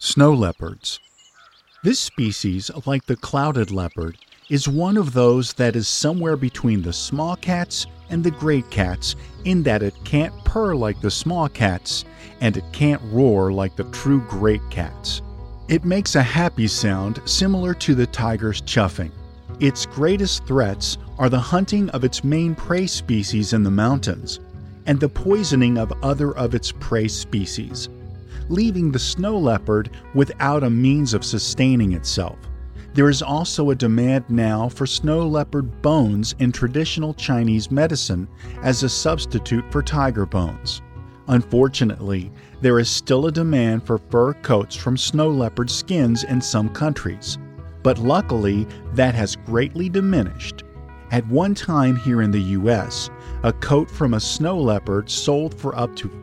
Snow leopards. This species, like the clouded leopard, is one of those that is somewhere between the small cats and the great cats in that it can't purr like the small cats and it can't roar like the true great cats. It makes a happy sound similar to the tiger's chuffing. Its greatest threats are the hunting of its main prey species in the mountains and the poisoning of other of its prey species, leaving the snow leopard without a means of sustaining itself. There is also a demand now for snow leopard bones in traditional Chinese medicine as a substitute for tiger bones. Unfortunately, there is still a demand for fur coats from snow leopard skins in some countries, but luckily that has greatly diminished. At one time here in the U.S., a coat from a snow leopard sold for up to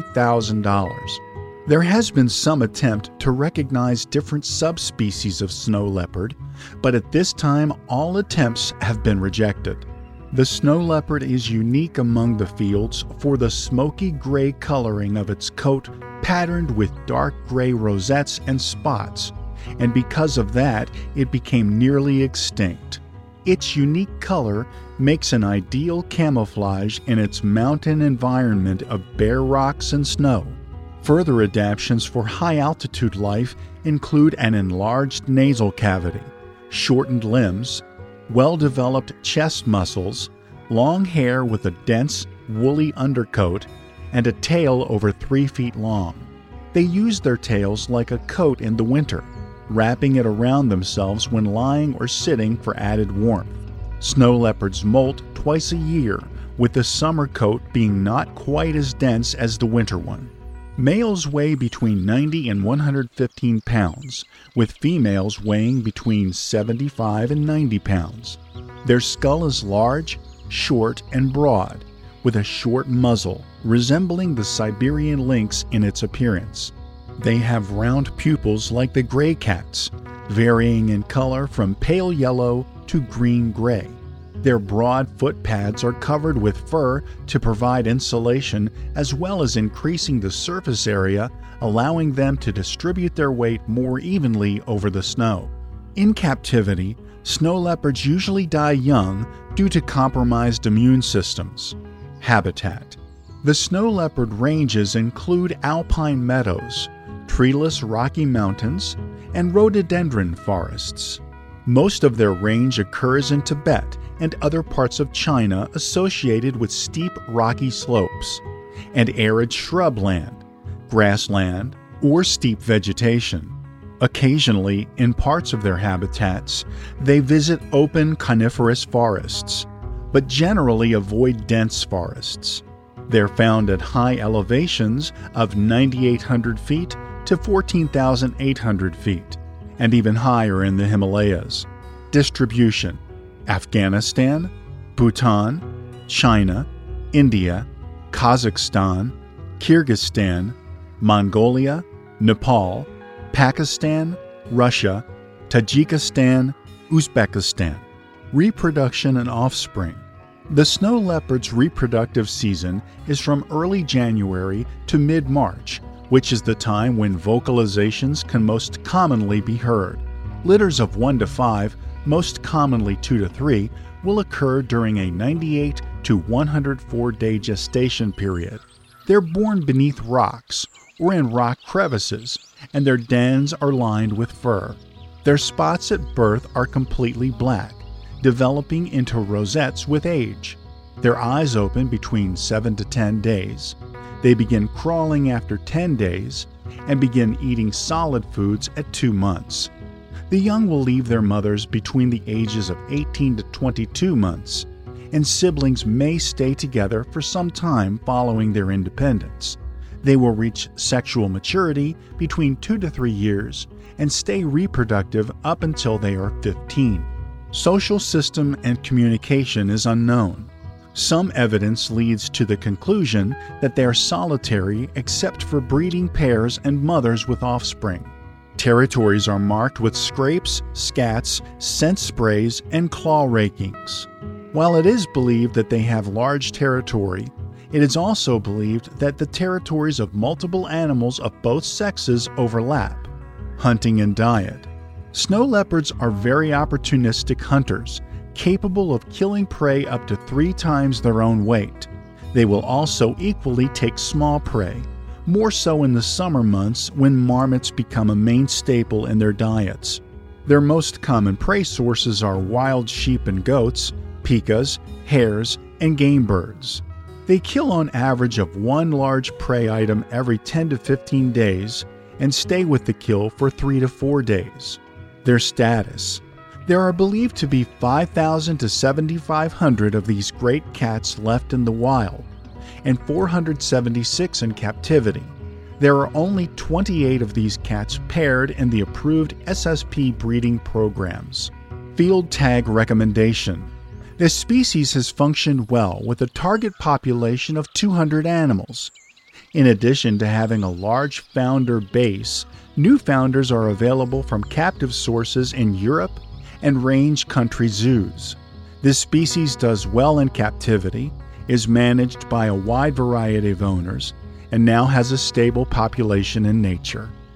$50,000. There has been some attempt to recognize different subspecies of snow leopard, but at this time all attempts have been rejected. The snow leopard is unique among the fields for the smoky gray coloring of its coat patterned with dark gray rosettes and spots, and because of that it became nearly extinct. Its unique color makes an ideal camouflage in its mountain environment of bare rocks and snow. Further adaptations for high-altitude life include an enlarged nasal cavity, shortened limbs, well-developed chest muscles, long hair with a dense, woolly undercoat, and a tail over 3 feet long. They use their tails like a coat in the winter, wrapping it around themselves when lying or sitting for added warmth. Snow leopards molt twice a year, with the summer coat being not quite as dense as the winter one. Males weigh between 90 and 115 pounds, with females weighing between 75 and 90 pounds. Their skull is large, short, and broad, with a short muzzle, resembling the Siberian lynx in its appearance. They have round pupils like the gray cats, varying in color from pale yellow to green-gray. Their broad foot pads are covered with fur to provide insulation as well as increasing the surface area, allowing them to distribute their weight more evenly over the snow. In captivity, snow leopards usually die young due to compromised immune systems. Habitat. The snow leopard ranges include alpine meadows, treeless rocky mountains, and rhododendron forests. Most of their range occurs in Tibet and other parts of China associated with steep rocky slopes, and arid shrubland, grassland, or steep vegetation. Occasionally, in parts of their habitats, they visit open coniferous forests, but generally avoid dense forests. They're found at high elevations of 9,800 feet to 14,800 feet, and even higher in the Himalayas. Distribution: Afghanistan, Bhutan, China, India, Kazakhstan, Kyrgyzstan, Mongolia, Nepal, Pakistan, Russia, Tajikistan, Uzbekistan. Reproduction and offspring. The snow leopard's reproductive season is from early January to mid-March, which is the time when vocalizations can most commonly be heard. Litters of 1 to 5, most commonly 2 to 3, will occur during a 98 to 104-day gestation period. They're born beneath rocks or in rock crevices, and their dens are lined with fur. Their spots at birth are completely black, developing into rosettes with age. Their eyes open between 7 to 10 days. They begin crawling after 10 days and begin eating solid foods at 2 months. The young will leave their mothers between the ages of 18 to 22 months, and siblings may stay together for some time following their independence. They will reach sexual maturity between 2 to 3 years and stay reproductive up until they are 15. Social system and communication is unknown. Some evidence leads to the conclusion that they are solitary except for breeding pairs and mothers with offspring. Territories are marked with scrapes, scats, scent sprays, and claw rakings. While it is believed that they have large territory, it is also believed that the territories of multiple animals of both sexes overlap. Hunting and diet. Snow leopards are very opportunistic hunters, capable of killing prey up to 3 times their own weight. They will also equally take small prey, more so in the summer months when marmots become a main staple in their diets. Their most common prey sources are wild sheep and goats, pikas, hares, and game birds. They kill on average of 1 large prey item every 10 to 15 days and stay with the kill for 3 to 4 days. Their status. There are believed to be 5,000 to 7,500 of these great cats left in the wild, and 476 in captivity. There are only 28 of these cats paired in the approved SSP breeding programs. Field tag recommendation. This species has functioned well with a target population of 200 animals. In addition to having a large founder base, new founders are available from captive sources in Europe and range country zoos. This species does well in captivity, is managed by a wide variety of owners, and now has a stable population in nature.